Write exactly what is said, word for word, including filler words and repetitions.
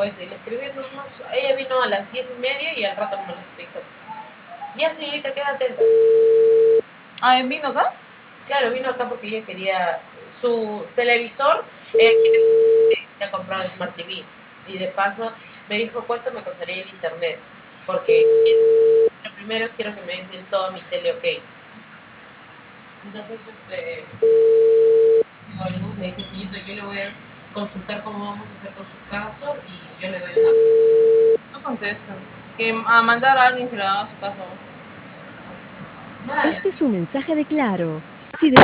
puedes seguir escribiendo. No, ella vino a las diez y media y al rato me lo dijo, ya señorita, queda atenta. Ah, ¿vino acá? Claro, vino acá porque ella quería su televisor, ella quería comprar el Smart T V. Y de paso me dijo cuánto me costaría el internet. Porque lo primero quiero que me den todo mi tele ok. Entonces, este, me dice, señorita, yo le voy a consultar cómo vamos a hacer con su caso y yo le doy una. No contesta. Que a mandar a alguien que le haga su caso. Dale. Este es un mensaje de Claro.